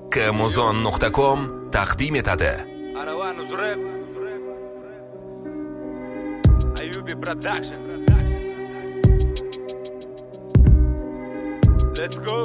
kmuzon.com taqdim etadi. Aravani Zureb Ayubi Production. Let's go.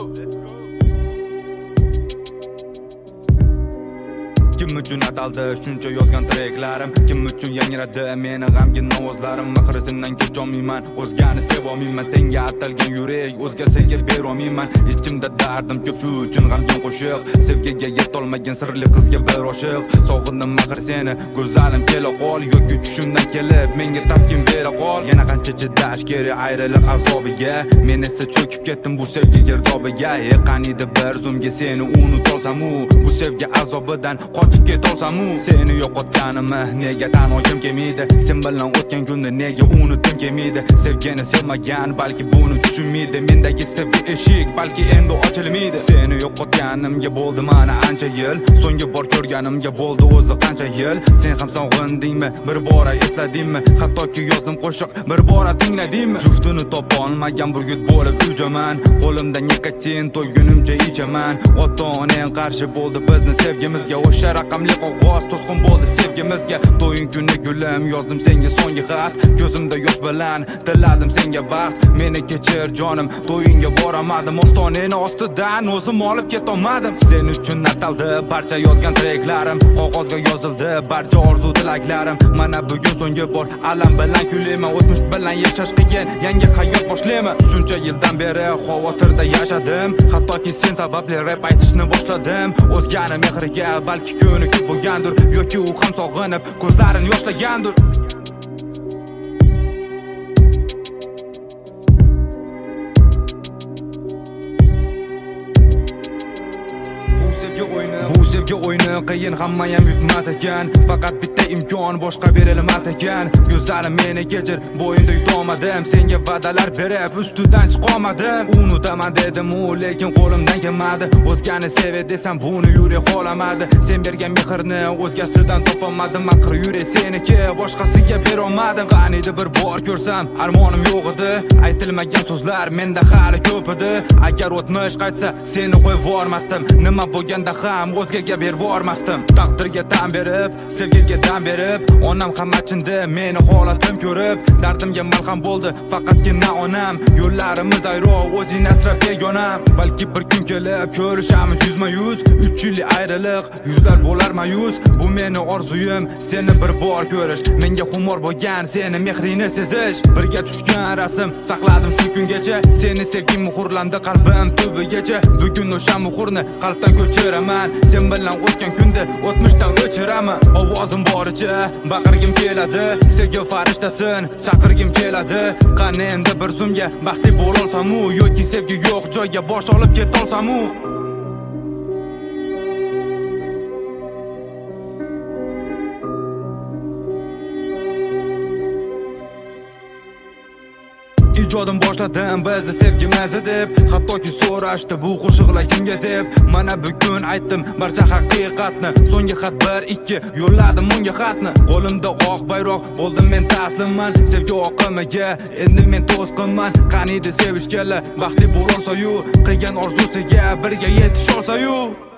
Kim uchun ataldi shuncha yozgan treklarim, kim uchun yangradi meni g'amgin ovozlarim. Mahrisindan kecholmayman, o'zgani sevolmayman, senga atalgan yurak o'zgaga berolmayman. Ichimda dardim ko'p, shu uchun g'amgin qo'shiq, sevgiga yetolmagan sirli qizga bir oshiq. Sog'indim mahir seni, go'zalim kela qol, yoki tushimdan kelib menga taskin bera qol. Yana qancha chidash kerak ayriliq azobiga, men esa cho'kib ketdim bu sevgi girdobiga. Qaniydi bir zumga seni unutolsam-u, bu sevgi azobidan qochib ketolsam-u, seni yo'qotganimni nega tan olgim kelmaydi? Sen bilan o'tgan kunni nega unutdim kelmaydi? Sevgini sevmagan balki buni tushunmaydi, mendagi sevgi eshik balki endi ochilmaydi. Seni yo'qotganimga bo'ldi mana ancha yil, so'nggi bor ko'rganimga bo'ldi o'zi qancha yil. Sen ham sog'indingmi, bir bora esladingmi? Hattoki yozdim qo'shiq, bir bora tingladingmi? Juftini topa olmagan burgut bo'lib ujaman, qo'limda nikotin to'ygunimcha ichaman. Ota-onang qarshi bo'ldi bizni sevgimizga, o'sha raqamli qog'oz to'sqin bo'ldi sevgimizga. To'ying kuni gulim yozdim senga so'nggi xat, ko'zimda yosh bilan tiladim senga baxt. Meni kechir jonim, to'yingga boramadim, ostonani ostidan o'zim olib ketolmadim. Sen uchun ataldi barcha yozgan treklarim, qog'ozga yozildi barcha orzu tilaklarim. Mana bugun so'nggi bor alam bilan kulayman, o'tmish bilan yashash qiyin, yangi hayot boshlayman. Shuncha yildan beri xavotirda yashadim, hattoki sen sababli rap aytishni boshladim. O'zgani mehriga balki ko'nikib bo'lgandir, yoki u ham sog'inib ko'zlarini yoshlagandir. Bu sevgi o'yini qiyin, hamma ham yutmas ekan, faqat bitta imkon boshqa berilmas ekan. Ko'zlarim meni kechir, bo'yinda yutolmadim, senga va'dalar berib ustidan chiqolmadim. Unutaman dedim u, lekin qo'limdan kelmadi. O'zgani sev desam buni yurak xohlamadi. Sen bergan mehrni o'zgasidan topolmadim, axir yurak seniki, boshqasiga berolmadim. Qaniydi bir bor ko'rsam, armonim yo'q edi, aytilmagan so'zlar menda hali ko'p edi. Agar o'tmish qaytsa seni qo'yib vormasdim, nima bo'lganda ham o'zgaga berib vormasdim. Taqdirga tan berib, sevgiga tan berib, onam ham achindi meni holatim ko'rib. Dardimga malham bo'ldi faqatgina onam, yo'llarimiz ayro o'zing asrab begonam. Balki bir kun kelib ko'rishamiz yuzma-yuz, 3 yillik ayriliq yuzlar bo'lar mayus. Bu meni orzuyim seni bir bor ko'rish, menga xumor bo'lgan seni mehringni sezish. Birga tushgan rasm saqladim shu kungacha, seni sevgim muhrlandi qalbim tubigacha. Bugun o'sha muhrni qalbdan ko'chiraman, sen bilan o'tgan kunda o'tmishdan o'chiraman. Ovozim boricha baqirgim keladi, sevgi farishtasin chaqirgim keladi. Qani endi bir zumga baxtli bo'lolsam-u, yoki sevgi yo'q joyga bosh olib ketolsam-u. Ijodim boshladim bizni sevgimiz deb, hattoki so'rashdi bu qo'shiqlar kimga deb. Mana bugun aytdim barcha haqiqatni, so'nggi xat 1-2 yo'lladim unga xatni. Qo'limda oq bayroq bo'ldim men taslimman, sevgi oqimiga endi men to'sqinman. Qaniydi sevish kela baxtli bo'lolsa-yu, qilgan orzusiga birga yetisholsa-yu.